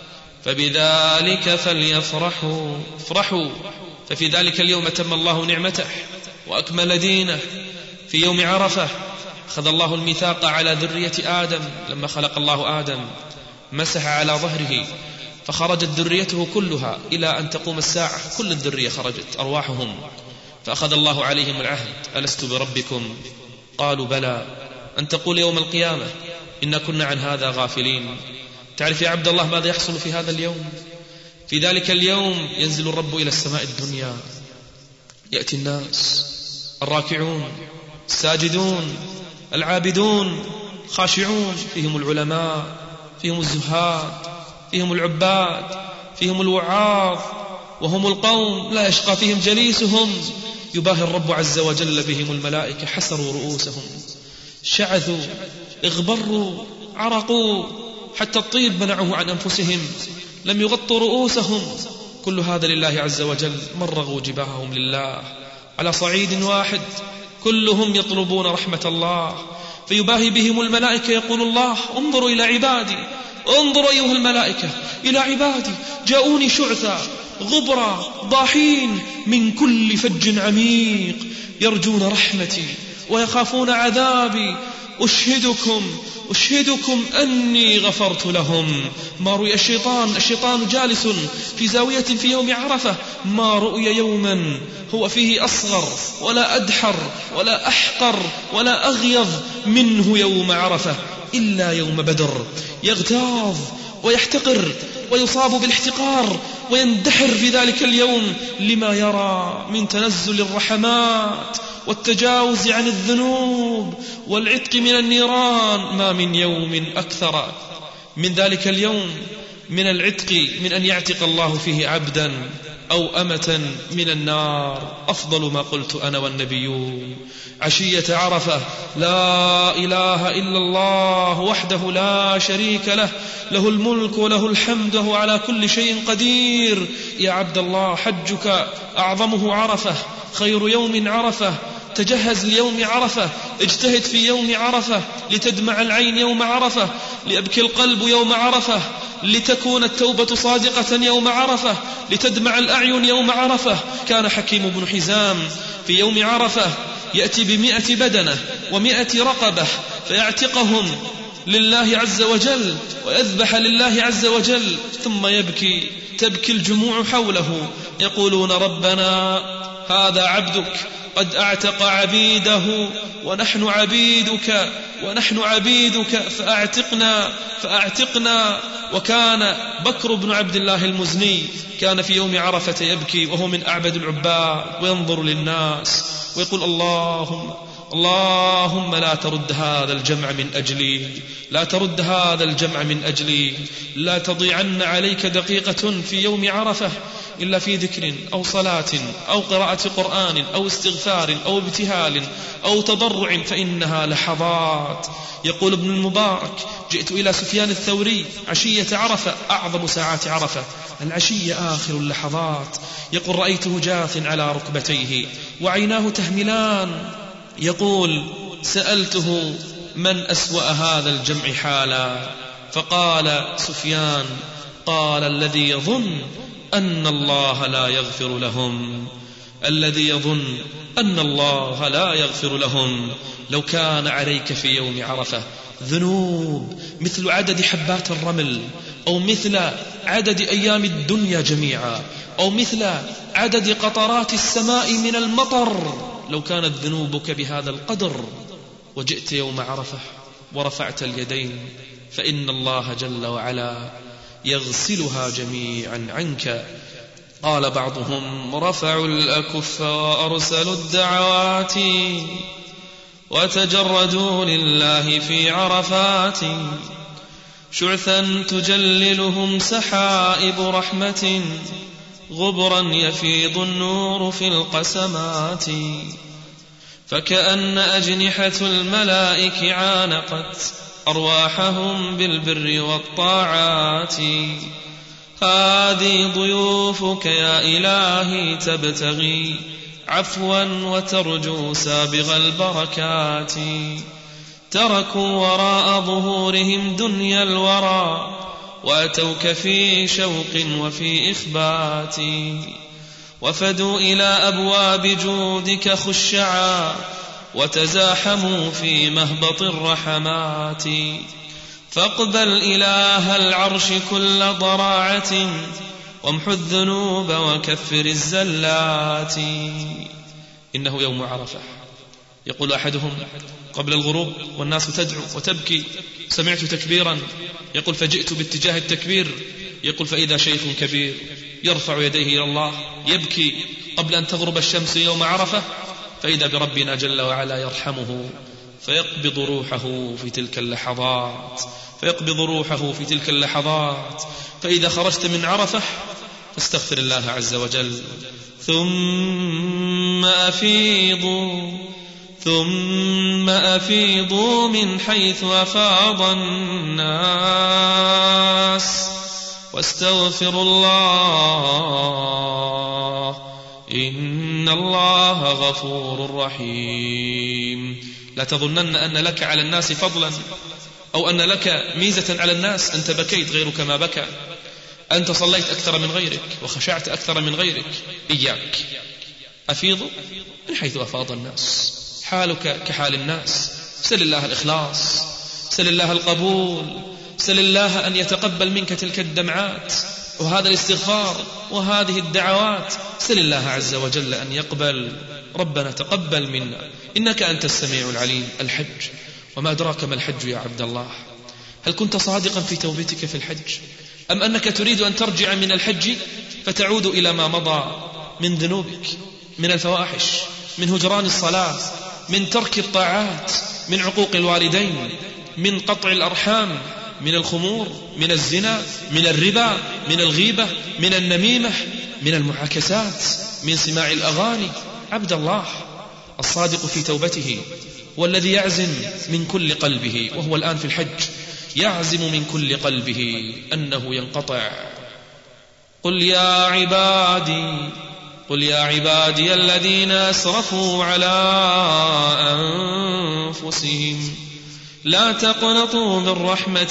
فبذلك فليفرحوا. افرحوا، ففي ذلك اليوم تم الله نعمته وأكمل دينه. في يوم عرفة أخذ الله الميثاق على ذرية آدم، لما خلق الله آدم مسح على ظهره فخرجت ذريته كلها إلى أن تقوم الساعة، كل الذرية خرجت أرواحهم، فأخذ الله عليهم العهد: ألست بربكم؟ قالوا بلى. أن تقول يوم القيامة إنا كنا عن هذا غافلين. تعرف يا عبد الله ماذا يحصل في هذا اليوم؟ في ذلك اليوم ينزل الرب إلى السماء الدنيا، يأتي الناس الراكعون الساجدون العابدون خاشعون، فيهم العلماء، فيهم الزهاد، فيهم العباد، فيهم الوعاظ، وهم القوم لا يشقى فيهم جليسهم. يباهي الرب عز وجل بهم الملائكة، حسروا رؤوسهم، شعثوا، اغبروا، عرقوا، حتى الطيب منعه عن أنفسهم، لم يغطوا رؤوسهم. كل هذا لله عز وجل، مرغوا جباههم لله على صعيد واحد، كلهم يطلبون رحمة الله. فيباهي بهم الملائكة، يقول الله: انظروا إلى عبادي، انظروا أيها الملائكة إلى عبادي، جاءوني شعثا غبرا ضاحين من كل فج عميق، يرجون رحمتي ويخافون عذابي. أشهدكم أشهدكم أني غفرت لهم. ما رؤي الشيطان الشيطان جالس في زاوية في يوم عرفة، ما رؤي يوما هو فيه أصغر ولا أدحر ولا أحقر ولا أغيظ منه يوم عرفة إلا يوم بدر. يغتاظ ويحتقر ويصاب بالاحتقار ويندحر في ذلك اليوم لما يرى من تنزل الرحمات والتجاوز عن الذنوب والعتق من النيران. ما من يوم أكثر من ذلك اليوم من العتق، من أن يعتق الله فيه عبدا أو أمة من النار. أفضل ما قلت أنا والنبيون عشية عرفة: لا إله إلا الله وحده لا شريك له، له الملك وله الحمد وهو على كل شيء قدير. يا عبد الله، حجك أعظمه عرفة، خير يوم عرفة. تجهز ليوم عرفة، اجتهد في يوم عرفة لتدمع العين يوم عرفة، ليبكي القلب يوم عرفة، لتكون التوبة صادقة يوم عرفة، لتدمع الأعين يوم عرفة. كان حكيم بن حزام في يوم عرفة يأتي بمئة بدنة ومئة رقبة فيعتقهم لله عز وجل ويذبح لله عز وجل، ثم يبكي، تبكي الجموع حوله، يقولون ربنا هذا عبدك قد أعتق عبيده ونحن عبيدك ونحن عبيدك فأعتقنا فأعتقنا. وكان بكر بن عبد الله المزني كان في يوم عرفة يبكي وهو من أعبد العباد وينظر للناس ويقول اللهم اللهم لا ترد هذا الجمع من أجلي، لا ترد هذا الجمع من أجلي، لا تضيعن عليك دقيقة في يوم عرفة إلا في ذكر أو صلاة أو قراءة قرآن أو استغفار أو ابتهال أو تضرع فإنها لحظات. يقول ابن المبارك جئت إلى سفيان الثوري عشية عرفة أعظم ساعات عرفة، العشية آخر اللحظات. يقول رأيته جاث على ركبتيه وعيناه تهملان، يقول سألته من أسوأ هذا الجمع حالا؟ فقال سفيان قال الذي يظن أن الله لا يغفر لهم، الذي يظن أن الله لا يغفر لهم. لو كان عليك في يوم عرفة ذنوب مثل عدد حبات الرمل أو مثل عدد أيام الدنيا جميعا أو مثل عدد قطرات السماء من المطر، لو كانت ذنوبك بهذا القدر وجئت يوم عرفة ورفعت اليدين فإن الله جل وعلا يغسلها جميعا عنك. قال بعضهم رفعوا الأكف وأرسلوا الدعوات وتجردوا لله في عرفات، شعثا تجللهم سحائب رحمة غبرا يفيض النور في القسمات، فكأن أجنحة الملائك عانقت أرواحهم بالبر والطاعات. هذه ضيوفك يا إلهي تبتغي عفوا وترجو سابغ البركات، تركوا وراء ظهورهم دنيا الورى وأتوك في شوق وفي إخبات، وفدوا إلى أبواب جودك خشعا وتزاحموا في مهبط الرحمات، فاقبل إله العرش كل ضراعة وامحو الذنوب وكفر الزلات. إنه يوم عرفة. يقول أحدهم قبل الغروب والناس تدعو وتبكي سمعت تكبيرا، يقول فجئت باتجاه التكبير، يقول فإذا شيخ كبير يرفع يديه إلى الله يبكي قبل أن تغرب الشمس يوم عرفة، فإذا بربنا جل وعلا يرحمه فيقبض روحه في تلك اللحظات، فيقبض روحه في تلك اللحظات. فإذا خرجت من عرفة فاستغفر الله عز وجل، ثم أفيضوا ثم أفيضوا من حيث أفاض الناس واستغفروا الله إن الله غفور رحيم. لا تظنن أن لك على الناس فضلا أو أن لك ميزة على الناس، أنت بكيت غيرك ما بكى، أنت صليت أكثر من غيرك وخشعت أكثر من غيرك. إياك أفيضوا من حيث أفاض الناس، حالك كحال الناس. سل الله الإخلاص، سل الله القبول، سل الله أن يتقبل منك تلك الدمعات وهذا الاستغفار وهذه الدعوات. سل الله عز وجل أن يقبل. ربنا تقبل منا إنك أنت السميع العليم. الحج، وما أدراك ما الحج يا عبد الله؟ هل كنت صادقا في توبتك في الحج، أم أنك تريد أن ترجع من الحج فتعود إلى ما مضى من ذنوبك، من الفواحش، من هجران الصلاة، من ترك الطاعات، من عقوق الوالدين، من قطع الأرحام، من الخمور، من الزنا، من الربا، من الغيبة، من النميمة، من المعاكسات، من سماع الأغاني؟ عبد الله الصادق في توبته والذي يعزم من كل قلبه، وهو الآن في الحج يعزم من كل قلبه أنه ينقطع. قل يا عبادي قل يا عبادي الذين أسرفوا على أنفسهم لا تقنطوا من رحمة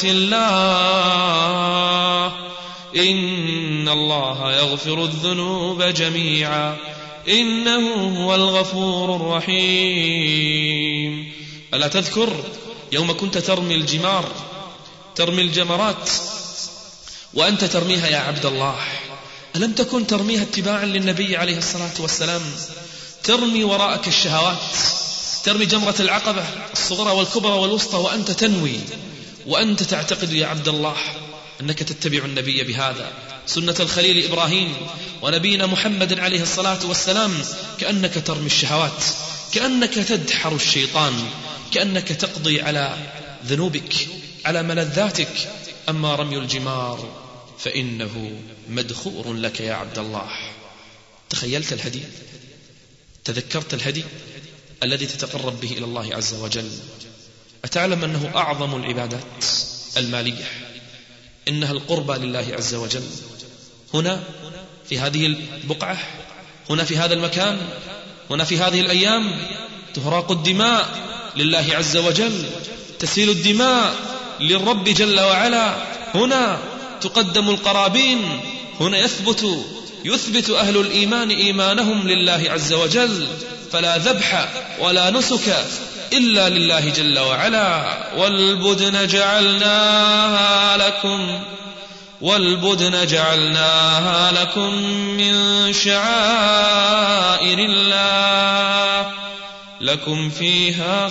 الله إن الله يغفر الذنوب جميعا إنه هو الغفور الرحيم. ألا تذكر يوم كنت ترمي الجمار، ترمي الجمرات وأنت ترميها يا عبد الله، ألم تكن ترميها اتباعا للنبي عليه الصلاة والسلام؟ ترمي وراءك الشهوات، ترمي جمرة العقبة الصغرى والكبرى والوسطى وأنت تنوي وأنت تعتقد يا عبد الله أنك تتبع النبي بهذا، سنة الخليل إبراهيم ونبينا محمد عليه الصلاة والسلام، كأنك ترمي الشهوات، كأنك تدحر الشيطان، كأنك تقضي على ذنوبك، على ملذاتك. أما رمي الجمار فإنه مدخور لك يا عبد الله. تخيلت الهدي؟ تذكرت الهدي الذي تتقرب به إلى الله عز وجل؟ أتعلم أنه أعظم العبادات المالية، إنها القربى لله عز وجل. هنا في هذه البقعة، هنا في هذا المكان، هنا في هذه الأيام تهراق الدماء لله عز وجل، تسيل الدماء للرب جل وعلا. هنا تقدم القرابين، هنا يثبت يثبت أهل الإيمان إيمانهم لله عز وجل، فلا ذبح ولا نسك إلا لله جل وعلا. والبدن جعلناها لكم والبدن جعلناها لكم من شعائر الله لكم فيها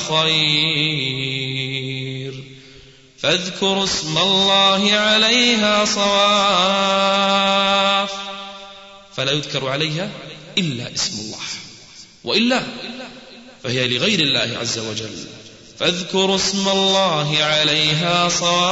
خير فاذكروا اسم الله عليها صواف. فلا يذكر عليها إلا اسم الله، وإلا فهي لغير الله عز وجل. فاذكروا اسم الله عليها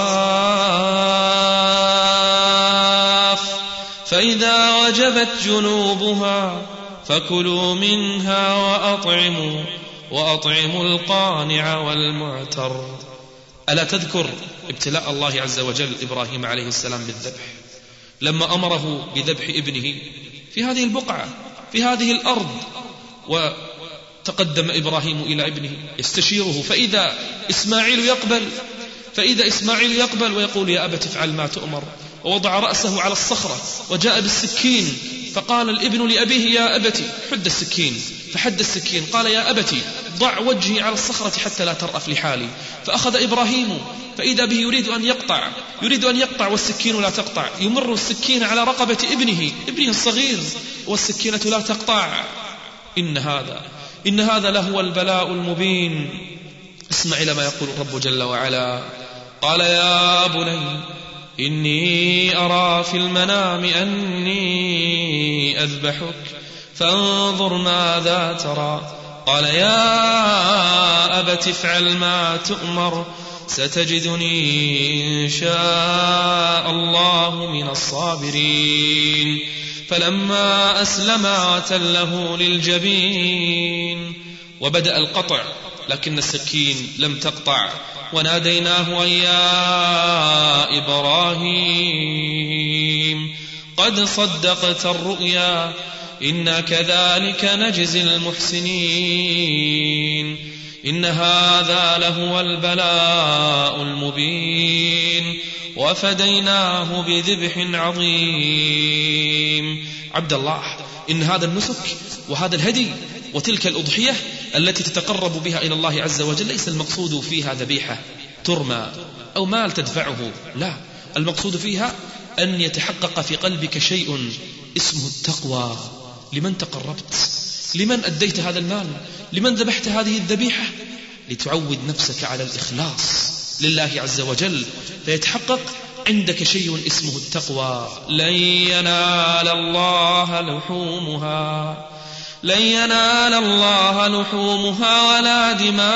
صواف فإذا وجبت جنوبها فكلوا منها وأطعموا وأطعموا القانع والمعتر. ألا تذكر ابتلاء الله عز وجل إبراهيم عليه السلام بالذبح، لما أمره بذبح ابنه في هذه البقعة في هذه الأرض، وتقدم إبراهيم إلى ابنه يستشيره، فإذا إسماعيل يقبل فإذا إسماعيل يقبل ويقول يا أبت افعل ما تؤمر، ووضع رأسه على الصخرة وجاء بالسكين، فقال الابن لأبيه يا أبتي حد السكين، فحد السكين. قال يا أبتي ضع وجهي على الصخرة حتى لا ترأف لحالي. فأخذ إبراهيم فإذا به يريد أن يقطع يريد أن يقطع والسكين لا تقطع، يمر السكين على رقبة ابنه ابنه الصغير والسكينة لا تقطع. إن هذا إن هذا لهو البلاء المبين. اسمع إلى ما يقول الرب جل وعلا. قال يا بني إني أرى في المنام أني أذبحك فانظر ماذا ترى. قال يا أبت افعل ما تؤمر ستجدني إن شاء الله من الصابرين. فلما أسلما وتله للجبين وبدأ القطع، لكن السكين لم تقطع. وناديناه أن يا إبراهيم قد صدقت الرؤيا إنا كذلك نجزي المحسنين. إن هذا لهو البلاء المبين وفديناه بذبح عظيم. عبد الله، إن هذا النسك وهذا الهدي وتلك الأضحية التي تتقرب بها إلى الله عز وجل ليس المقصود فيها ذبيحة ترمى أو مال تدفعه، لا، المقصود فيها أن يتحقق في قلبك شيء اسمه التقوى. لمن تقربت؟ لمن أديت هذا المال؟ لمن ذبحت هذه الذبيحة؟ لتعود نفسك على الإخلاص لله عز وجل، فيتحقق عندك شيء اسمه التقوى. لن ينال الله لحومها لن ينال الله لحومها ولا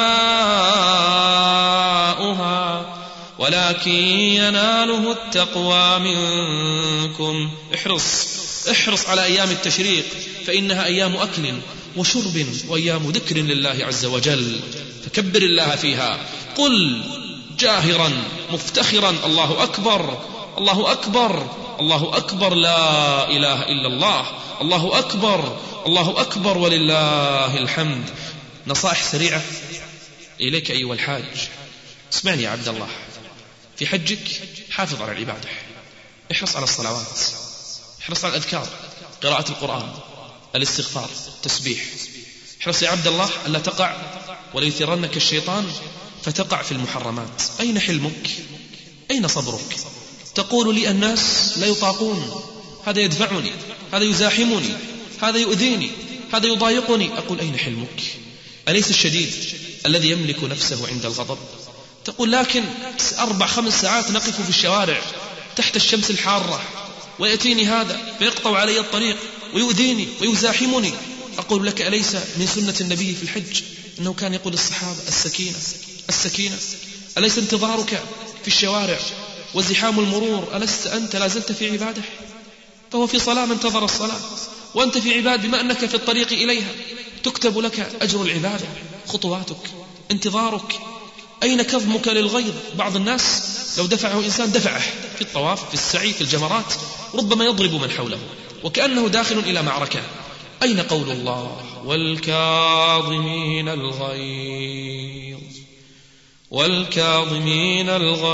دماؤها ولكن يناله التقوى منكم. احرص احرص على أيام التشريق، فإنها أيام أكل وشرب وأيام ذكر لله عز وجل، فكبر الله فيها. قل جاهرا مفتخرا الله أكبر الله أكبر الله أكبر لا إله إلا الله الله أكبر الله أكبر ولله الحمد. نصائح سريعة إليك أيها الحاج. اسمعني يا عبد الله، في حجك حافظ على العبادة، احرص على الصلوات، احرص على الأذكار، قراءة القرآن، الاستغفار، التسبيح. احرص يا عبد الله ألا تقع ولا يثيرنك الشيطان فتقع في المحرمات. أين حلمك؟ أين صبرك؟ تقول لي الناس لا يطاقون، هذا يدفعني، هذا يزاحمني، هذا يؤذيني، هذا يضايقني. أقول أين حلمك؟ أليس الشديد الذي يملك نفسه عند الغضب؟ تقول لكن أربع خمس ساعات نقف في الشوارع تحت الشمس الحارة ويأتيني هذا فيقطع علي الطريق ويؤذيني ويزاحمني. أقول لك أليس من سنة النبي في الحج أنه كان يقول الصحابة السكينة السكينة؟ أليس انتظارك في الشوارع وزحام المرور ألست أنت لازلت في عبادة؟ فهو في صلاة من انتظر الصلاة، وأنت في عباد بما أنك في الطريق إليها تكتب لك أجر العبادة. خطواتك، انتظارك. أين كظمك للغيظ؟ بعض الناس لو دفعه إنسان دفعه في الطواف، في السعي، في الجمرات، ربما يضرب من حوله وكأنه داخل إلى معركة. أين قول الله والكاظمين الغيظ والكاظمين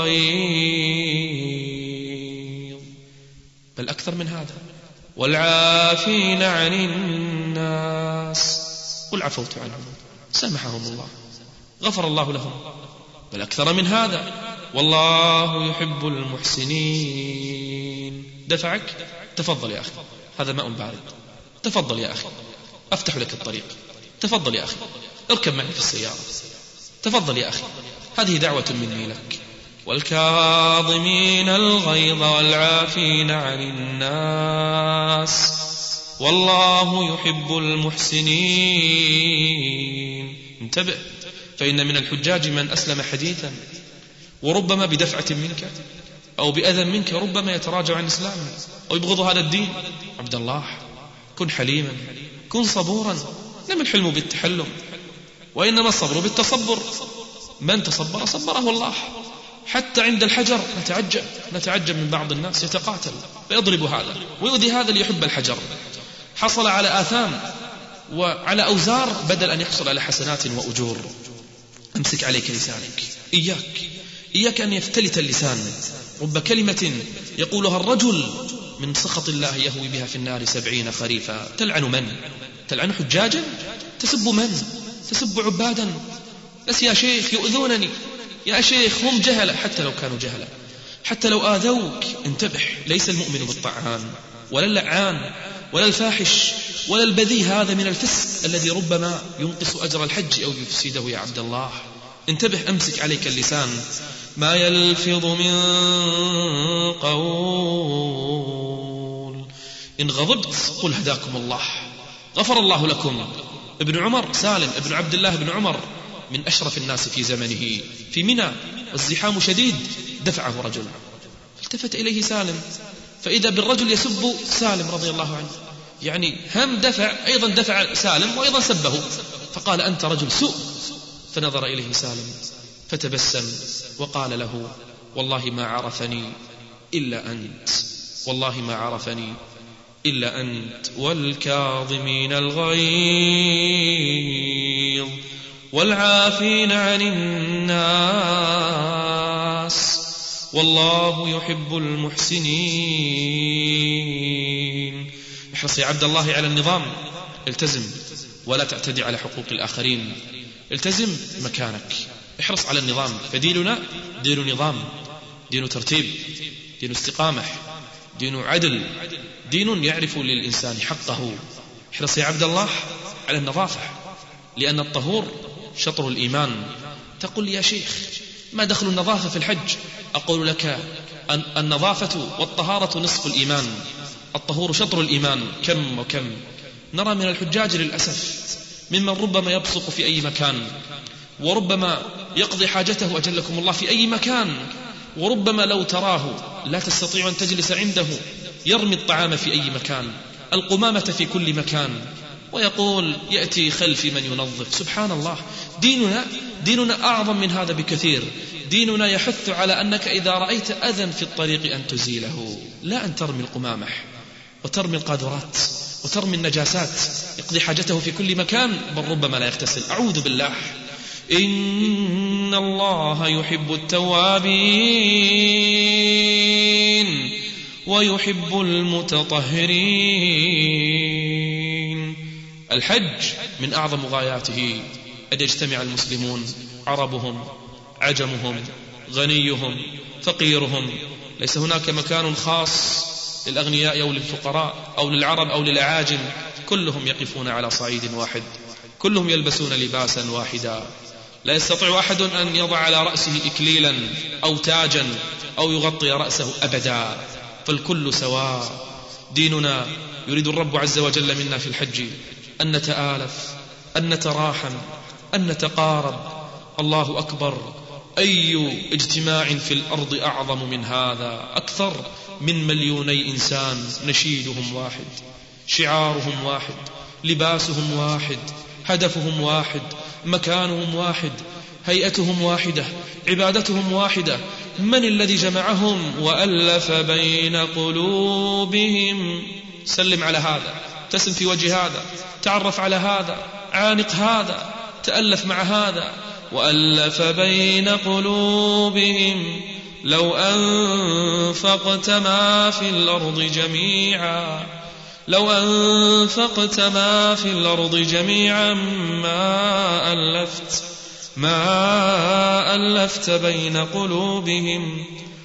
الغيظ؟ بل أكثر من هذا، والعافين عن الناس. قل عفوت عنهم سامحهم الله، غفر الله لهم. بل أكثر من هذا، والله يحب المحسنين. دفعك؟ تفضل يا أخي، هذا ماء بارد، تفضل يا أخي أفتح لك الطريق، تفضل يا أخي اركب معي في السيارة، تفضل يا أخي، هذه دعوة مني لك. والكاظمين الغيظ والعافين عن الناس والله يحب المحسنين. انتبه، فإن من الحجاج من أسلم حديثا وربما بدفعة منك أو بأذى منك ربما يتراجع عن إسلامه أو يبغض هذا الدين. عبد الله، كن حليما، كن صبورا. لم الحلم بالتحلم، وإنما الصبر بالتصبر. من تصبر صبره الله. حتى عند الحجر نتعجب نتعجب من بعض الناس يتقاتل فيضرب هذا ويؤذي هذا ليحب الحجر. حصل على آثام وعلى أوزار بدل أن يحصل على حسنات وأجور. أمسك عليك لسانك، إياك إياك أن يفتلت اللسان. رب كلمة يقولها الرجل من سخط الله يهوي بها في النار سبعين خريفا. تلعن من؟ تلعن حجاجا؟ تسب من؟ تسب عبادا؟ بس يا شيخ يؤذونني، يا شيخ هم جهلة. حتى لو كانوا جهلة، حتى لو آذوك انتبه، ليس المؤمن بالطعان ولا اللعان ولا الفاحش ولا البذيء. هذا من الفسق الذي ربما ينقص أجر الحج أو يفسده يا عبد الله. انتبه، أمسك عليك اللسان. ما يلفظ من قول إن غضبت قل هداكم الله، غفر الله لكم. ابن عمر سالم ابن عبد الله بن عمر من أشرف الناس في زمنه في منى والزحام شديد، دفعه رجل، التفت إليه سالم فإذا بالرجل يسب سالم رضي الله عنه، يعني هم دفع أيضا دفع سالم وأيضا سبه، فقال أنت رجل سوء. فنظر إليه سالم فتبسم وقال له والله ما عرفني إلا أنت، والله ما عرفني إلا أنت. والكاظمين الغيظ والعافين عن الناس والله يحب المحسنين. احرص يا عبد الله على النظام، التزم ولا تعتدي على حقوق الآخرين، التزم مكانك، احرص على النظام. فديننا دين نظام، دين ترتيب، دين استقامة، دين عدل، دين يعرف للإنسان حقه. احرص يا عبد الله على النظافة، لأن الطهور شطر الإيمان. تقول يا شيخ ما دخل النظافة في الحج؟ أقول لك أن النظافة والطهارة نصف الإيمان، الطهور شطر الإيمان. كم وكم نرى من الحجاج للأسف ممن ربما يبصق في أي مكان، وربما يقضي حاجته أجلكم الله في أي مكان، وربما لو تراه لا تستطيع أن تجلس عنده يرمي الطعام في أي مكان، القمامة في كل مكان، ويقول يأتي خلفي من ينظف. سبحان الله، ديننا ديننا أعظم من هذا بكثير. ديننا يحث على أنك إذا رأيت أذى في الطريق أن تزيله، لا أن ترمي القمامة وترمي القاذورات وترمي النجاسات. يقضي حاجته في كل مكان، بل ربما لا يغتسل. أعوذ بالله. إن الله يحب التوابين ويحب المتطهرين. الحج من أعظم غاياته أن يجتمع المسلمون، عربهم عجمهم غنيهم فقيرهم. ليس هناك مكان خاص للأغنياء أو للفقراء أو للعرب أو للأعاجم، كلهم يقفون على صعيد واحد، كلهم يلبسون لباسا واحدا. لا يستطيع أحد أن يضع على رأسه إكليلا أو تاجا أو يغطي رأسه أبدا، فالكل سواء. ديننا يريد الرب عز وجل منا في الحج أن نتآلف، أن نتراحم، أن نتقارب. الله أكبر، أي اجتماع في الأرض أعظم من هذا؟ أكثر من مليوني إنسان نشيدهم واحد، شعارهم واحد، لباسهم واحد، هدفهم واحد، مكانهم واحد، هيئتهم واحدة، عبادتهم واحدة. من الذي جمعهم؟ وألف بين قلوبهم. سلم على هذا، تسم في وجه هذا، تعرف على هذا، عانق هذا، تألف مع هذا. وألف بين قلوبهم لو أنفقت ما في الأرض جميعا لو أنفقت ما في الأرض جميعا ما ألفت ما ألفت بين قلوبهم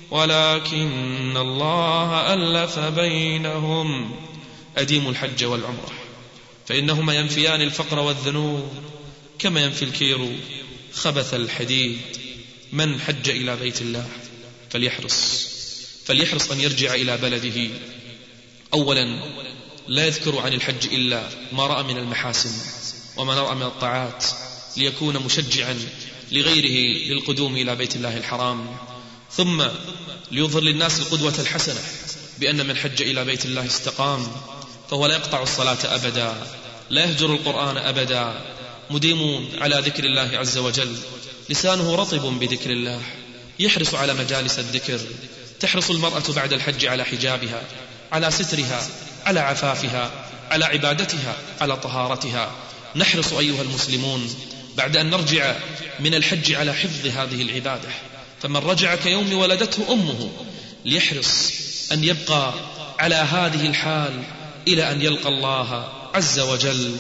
ولكن الله ألف بينهم. أديموا الحج والعمرة فإنهما ينفيان الفقر والذنوب كما ينفي الكير خبث الحديد. من حج إلى بيت الله فليحرص فليحرص أن يرجع إلى بلده. أولا لا يذكر عن الحج إلا ما رأى من المحاسن وما رأى من الطاعات ليكون مشجعا لغيره للقدوم إلى بيت الله الحرام، ثم ليظهر للناس القدوة الحسنة بأن من حج إلى بيت الله استقام، فهو لا يقطع الصلاة أبدا، لا يهجر القرآن أبدا، مديم على ذكر الله عز وجل، لسانه رطب بذكر الله، يحرص على مجالس الذكر. تحرص المرأة بعد الحج على حجابها، على سترها، على عفافها، على عبادتها، على طهارتها. نحرص أيها المسلمون بعد أن نرجع من الحج على حفظ هذه العبادة، فمن رجع كيوم ولدته أمه ليحرص أن يبقى على هذه الحال إلى أن يلقى الله عز وجل.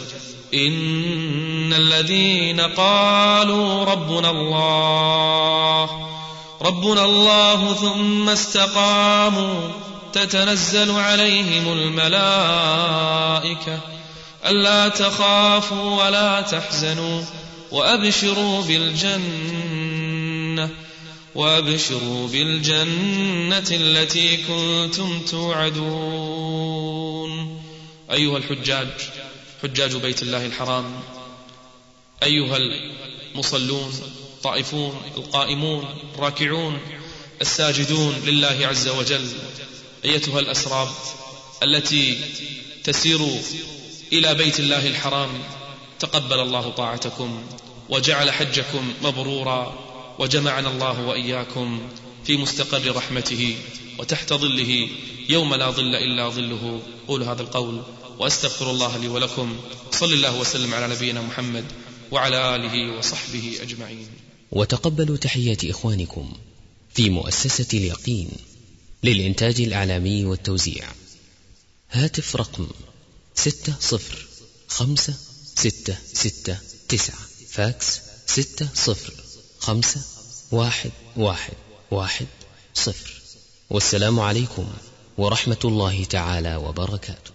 إن الذين قالوا ربنا الله ربنا الله ثم استقاموا تتنزل عليهم الملائكة ألا تخافوا ولا تحزنوا وأبشروا بالجنة وأبشروا بالجنة التي كنتم توعدون. أيها الحجاج، حجاج بيت الله الحرام، أيها المصلون، الطائفون، القائمون، الراكعون، الساجدون لله عز وجل، أيتها الأسراب التي تسير إلى بيت الله الحرام، تقبل الله طاعتكم وجعل حجكم مبرورا، وجمعنا الله وإياكم في مستقر رحمته وتحت ظله يوم لا ظل إلا ظله. قول هذا القول وأستغفر الله لي ولكم. صلى الله وسلم على نبينا محمد وعلى آله وصحبه أجمعين. وتقبلوا تحيات إخوانكم في مؤسسة اليقين للإنتاج الإعلامي والتوزيع. هاتف رقم ستة صفر خمسة ستة ستة تسعة، فاكس ستة صفر خمسة واحد واحد واحد صفر. والسلام عليكم ورحمة الله تعالى وبركاته.